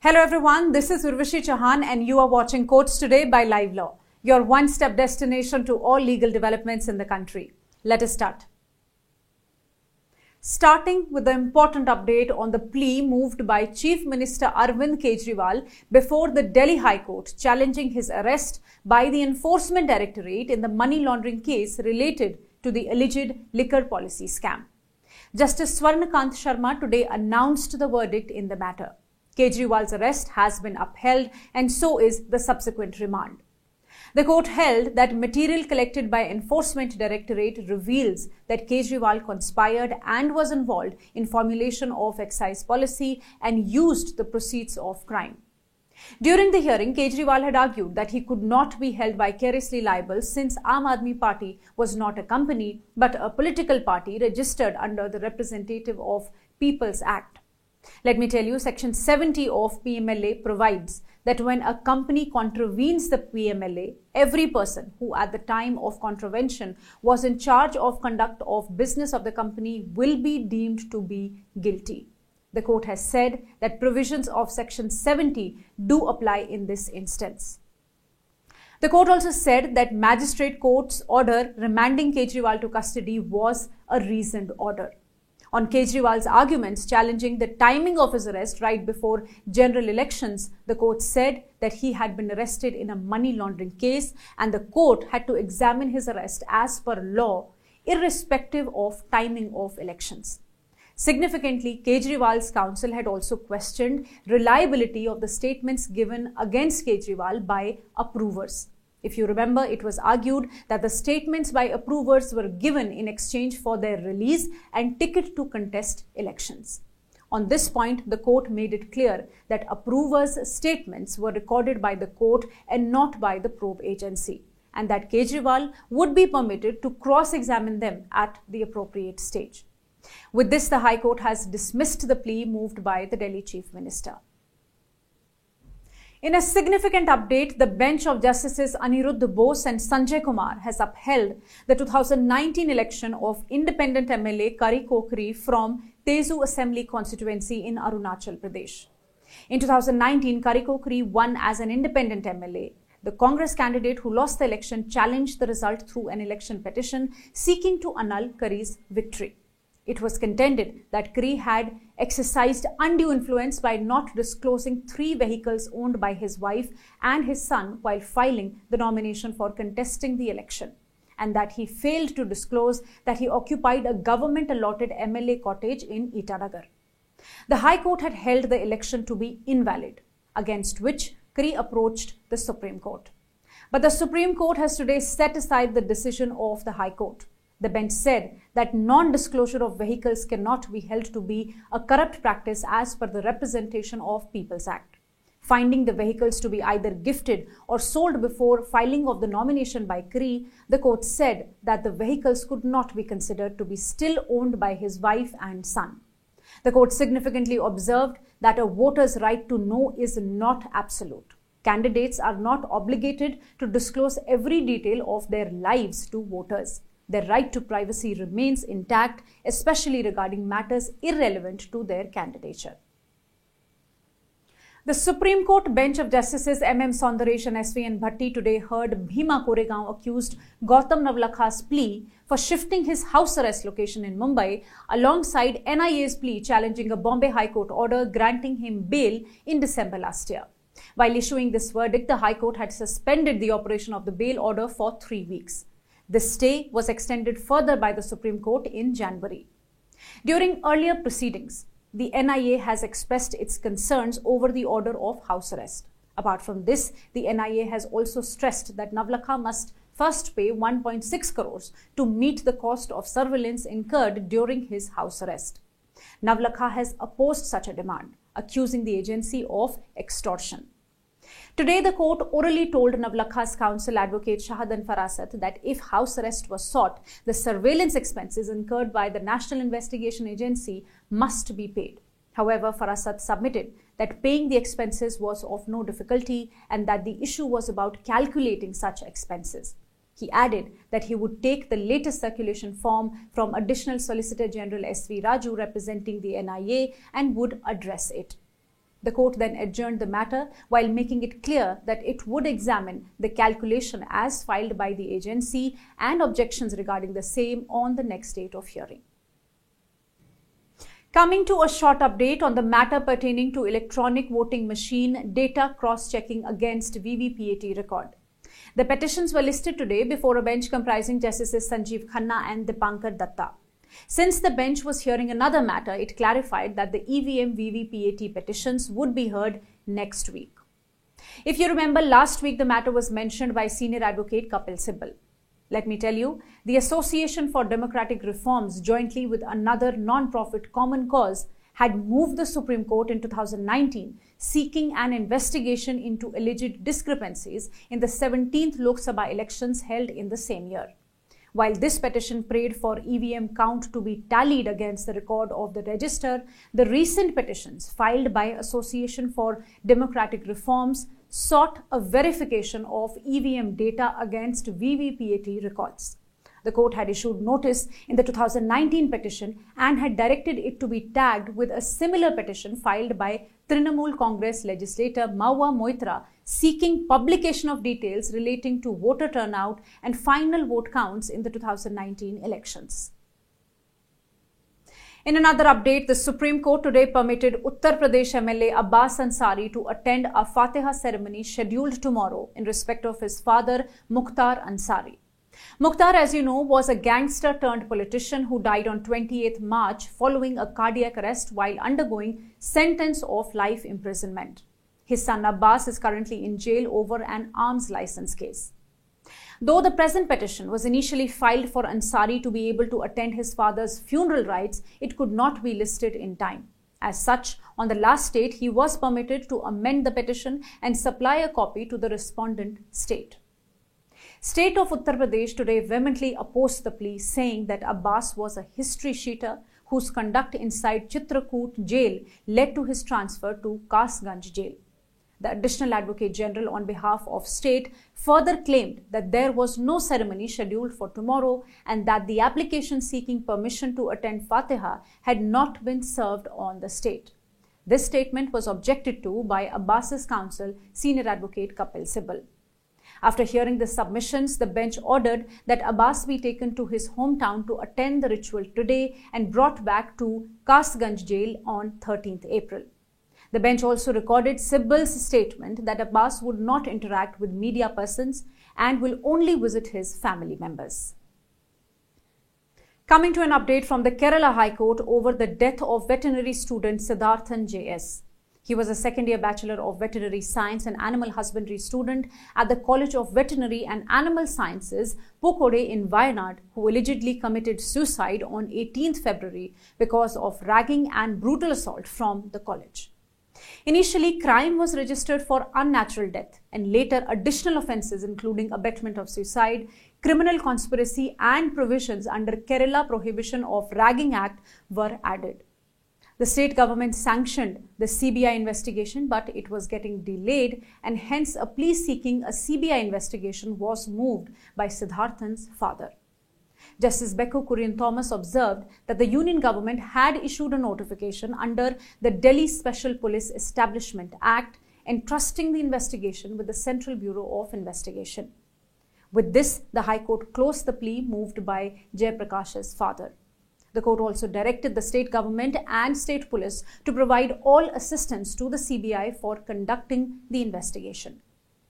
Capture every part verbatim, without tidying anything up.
Hello everyone, this is Urvashi Chauhan and you are watching Courts Today by Live Law, your one-step destination to all legal developments in the country. Let us start. Starting with the important update on the plea moved by Chief Minister Arvind Kejriwal before the Delhi High Court challenging his arrest by the Enforcement Directorate in the money laundering case related to the alleged liquor policy scam. Justice Swarnakant Sharma today announced the verdict in the matter. Kejriwal's arrest has been upheld and so is the subsequent remand. The court held that material collected by Enforcement Directorate reveals that Kejriwal conspired and was involved in formulation of excise policy and used the proceeds of crime. During the hearing, Kejriwal had argued that he could not be held vicariously liable since Aam Aadmi Party was not a company but a political party registered under the Representative of People's Act. Let me tell you, Section seventy of P M L A provides that when a company contravenes the P M L A, every person who at the time of contravention was in charge of conduct of business of the company will be deemed to be guilty. The court has said that provisions of Section seventy do apply in this instance. The court also said that Magistrate Court's order remanding Kejriwal to custody was a reasoned order. On Kejriwal's arguments challenging the timing of his arrest right before general elections, the court said that he had been arrested in a money laundering case and the court had to examine his arrest as per law, irrespective of timing of elections. Significantly, Kejriwal's counsel had also questioned reliability of the statements given against Kejriwal by approvers. If you remember, it was argued that the statements by approvers were given in exchange for their release and ticket to contest elections. On this point, the court made it clear that approvers' statements were recorded by the court and not by the probe agency, and that Kejriwal would be permitted to cross-examine them at the appropriate stage. With this, the High Court has dismissed the plea moved by the Delhi Chief Minister. In a significant update, the bench of Justices Aniruddha Bose and Sanjay Kumar has upheld the two thousand nineteen election of independent M L A Kari Kokri from Tezu Assembly constituency in Arunachal Pradesh. In two thousand nineteen, Kari Kokri won as an independent M L A. The Congress candidate who lost the election challenged the result through an election petition seeking to annul Kari's victory. It was contended that Kari had exercised undue influence by not disclosing three vehicles owned by his wife and his son while filing the nomination for contesting the election, and that he failed to disclose that he occupied a government-allotted M L A cottage in Itanagar. The High Court had held the election to be invalid, against which Kari approached the Supreme Court. But the Supreme Court has today set aside the decision of the High Court. The bench said that non-disclosure of vehicles cannot be held to be a corrupt practice as per the Representation of People's Act. Finding the vehicles to be either gifted or sold before filing of the nomination by Kari, the court said that the vehicles could not be considered to be still owned by his wife and son. The court significantly observed that a voter's right to know is not absolute. Candidates are not obligated to disclose every detail of their lives to voters. Their right to privacy remains intact, especially regarding matters irrelevant to their candidature. The Supreme Court bench of Justices M M Soundaresh and S V N Bhatti today heard Bhima Koregaon accused Gautam Navlakha's plea for shifting his house arrest location in Mumbai alongside N I A's plea challenging a Bombay High Court order granting him bail in December last year. While issuing this verdict, the High Court had suspended the operation of the bail order for three weeks. The stay was extended further by the Supreme Court in January. During earlier proceedings, the N I A has expressed its concerns over the order of house arrest. Apart from this, the N I A has also stressed that Navlakha must first pay one point six crores to meet the cost of surveillance incurred during his house arrest. Navlakha has opposed such a demand, accusing the agency of extortion. Today, the court orally told Navlakha's counsel, Advocate Shahadan Farasat, that if house arrest was sought, the surveillance expenses incurred by the National Investigation Agency must be paid. However, Farasat submitted that paying the expenses was of no difficulty and that the issue was about calculating such expenses. He added that he would take the latest circulation form from Additional Solicitor General S V Raju representing the N I A and would address it. The court then adjourned the matter while making it clear that it would examine the calculation as filed by the agency and objections regarding the same on the next date of hearing. Coming to a short update on the matter pertaining to electronic voting machine data cross-checking against V V P A T record. The petitions were listed today before a bench comprising Justices Sanjeev Khanna and Dipankar Datta. Since the bench was hearing another matter, it clarified that the E V M V V P A T petitions would be heard next week. If you remember, last week the matter was mentioned by senior advocate Kapil Sibal. Let me tell you, the Association for Democratic Reforms, jointly with another non-profit Common Cause, had moved the Supreme Court in two thousand nineteen seeking an investigation into alleged discrepancies in the seventeenth Lok Sabha elections held in the same year. While this petition prayed for E V M count to be tallied against the record of the register, the recent petitions filed by Association for Democratic Reforms sought a verification of E V M data against V V P A T records. The court had issued notice in the two thousand nineteen petition and had directed it to be tagged with a similar petition filed by Trinamool Congress legislator Mahua Moitra seeking publication of details relating to voter turnout and final vote counts in the two thousand nineteen elections. In another update, the Supreme Court today permitted Uttar Pradesh M L A Abbas Ansari to attend a Fatiha ceremony scheduled tomorrow in respect of his father Mukhtar Ansari. Mukhtar, as you know, was a gangster turned politician who died on twenty-eighth March following a cardiac arrest while undergoing sentence of life imprisonment. His son Abbas is currently in jail over an arms license case. Though the present petition was initially filed for Ansari to be able to attend his father's funeral rites, it could not be listed in time. As such, on the last date, he was permitted to amend the petition and supply a copy to the respondent state. State of Uttar Pradesh today vehemently opposed the plea, saying that Abbas was a history sheeter whose conduct inside Chitrakoot jail led to his transfer to Kasganj jail. The Additional Advocate General on behalf of state further claimed that there was no ceremony scheduled for tomorrow and that the application seeking permission to attend Fatiha had not been served on the state. This statement was objected to by Abbas's counsel, Senior Advocate Kapil Sibal. After hearing the submissions, the bench ordered that Abbas be taken to his hometown to attend the ritual today and brought back to Kasganj jail on thirteenth April. The bench also recorded Sibal's statement that Abbas would not interact with media persons and will only visit his family members. Coming to an update from the Kerala High Court over the death of veterinary student Siddharthan J S He was a second-year Bachelor of Veterinary Science and Animal Husbandry student at the College of Veterinary and Animal Sciences, Pukode in Wayanad, who allegedly committed suicide on eighteenth February because of ragging and brutal assault from the college. Initially, crime was registered for unnatural death, and later additional offences including abetment of suicide, criminal conspiracy and provisions under Kerala Prohibition of Ragging Act were added. The state government sanctioned the C B I investigation, but it was getting delayed, and hence a plea seeking a C B I investigation was moved by Siddharthan's father. Justice Bekku Kurian Thomas observed that the Union government had issued a notification under the Delhi Special Police Establishment Act entrusting the investigation with the Central Bureau of Investigation. With this, the High Court closed the plea moved by Jayaprakash's father. The court also directed the state government and state police to provide all assistance to the C B I for conducting the investigation.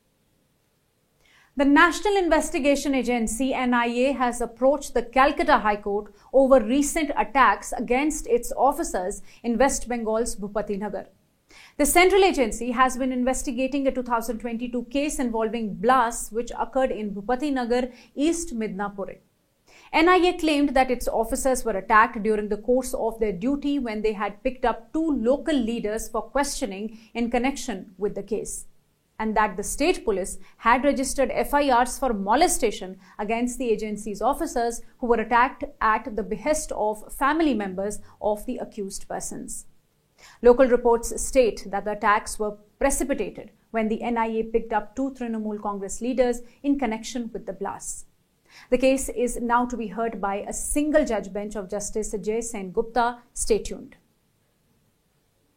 The National Investigation Agency N I A has approached the Calcutta High Court over recent attacks against its officers in West Bengal's Bhupati Nagar. The central agency has been investigating a two thousand twenty-two case involving blasts which occurred in Bhupati Nagar, East Midnapore. N I A claimed that its officers were attacked during the course of their duty when they had picked up two local leaders for questioning in connection with the case, and that the state police had registered F I Rs for molestation against the agency's officers who were attacked at the behest of family members of the accused persons. Local reports state that the attacks were precipitated when the N I A picked up two Trinamool Congress leaders in connection with the blasts. The case is now to be heard by a single judge bench of Justice Jay Sen Gupta. Stay tuned.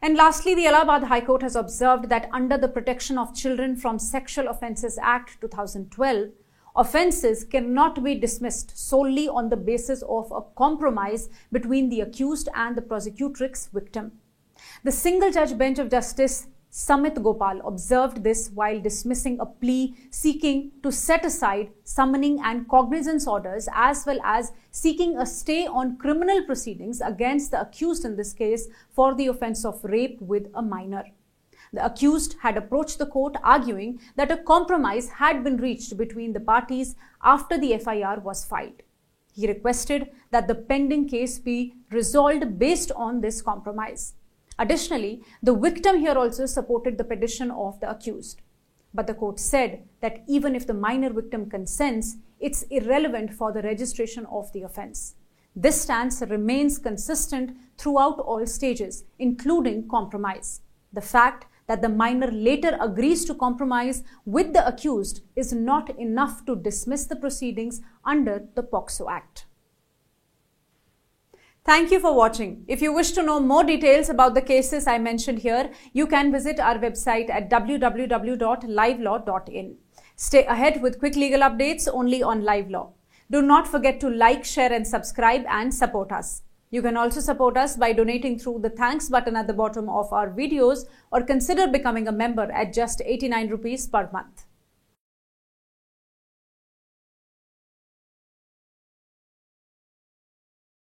And lastly, the Allahabad High Court has observed that under the Protection of Children from Sexual Offences Act two thousand twelve, offences cannot be dismissed solely on the basis of a compromise between the accused and the prosecutrix victim. The single judge bench of Justice Samit Gopal observed this while dismissing a plea seeking to set aside summoning and cognizance orders, as well as seeking a stay on criminal proceedings against the accused in this case for the offence of rape with a minor. The accused had approached the court arguing that a compromise had been reached between the parties after the F I R was filed. He requested that the pending case be resolved based on this compromise. Additionally, the victim here also supported the petition of the accused. But the court said that even if the minor victim consents, it's irrelevant for the registration of the offence. This stance remains consistent throughout all stages, including compromise. The fact that the minor later agrees to compromise with the accused is not enough to dismiss the proceedings under the POCSO Act. Thank you for watching. If you wish to know more details about the cases I mentioned here, you can visit our website at w w w dot live law dot in. Stay ahead with quick legal updates only on Live Law. Do not forget to like, share and subscribe and support us. You can also support us by donating through the thanks button at the bottom of our videos, or consider becoming a member at just eighty-nine rupees per month.